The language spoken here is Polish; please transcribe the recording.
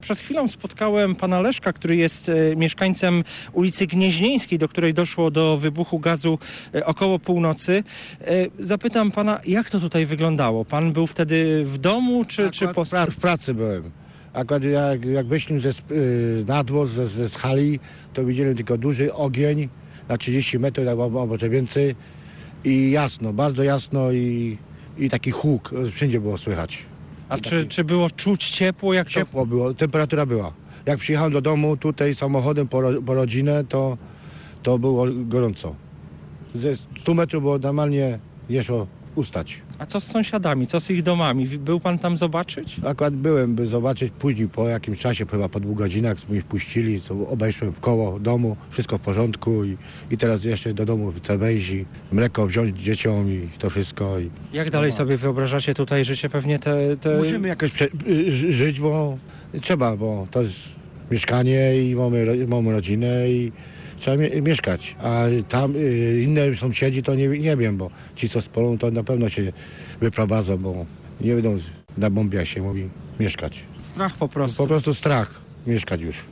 Przed chwilą spotkałem pana Leszka, który jest mieszkańcem ulicy Gnieźnieńskiej, do której doszło do wybuchu gazu około północy. Zapytam pana, jak to tutaj wyglądało? Pan był wtedy w domu, czy po... W pracy byłem. Akurat jak wyszliśmy na dwór, z hali, to widziałem tylko duży ogień na 30 metrów, albo może więcej. I jasno, bardzo jasno i taki huk wszędzie było słychać. A czy było czuć ciepło? Ciepło było, temperatura była. Jak przyjechałem do domu tutaj samochodem po rodzinę, to było gorąco. Ze 100 metrów było normalnie nie szło ustać. A co z sąsiadami, co z ich domami? Był pan tam zobaczyć? Akurat byłem, by zobaczyć później, po jakimś czasie, chyba po 2 godzinach mnie wpuścili, obejrzałem w koło domu, wszystko w porządku i teraz jeszcze do domu chcę wejść i mleko wziąć dzieciom i to wszystko. Jak dalej sobie wyobrażacie tutaj życie? Pewnie te... Musimy jakoś żyć, bo trzeba, bo to jest mieszkanie i mamy rodzinę i trzeba mieszkać. A tam inne sąsiedzi to nie wiem, bo ci co z polą to na pewno się wyprowadzą, bo nie będą na bombie, jak się mówi, mieszkać. Strach po prostu. Po prostu strach mieszkać już.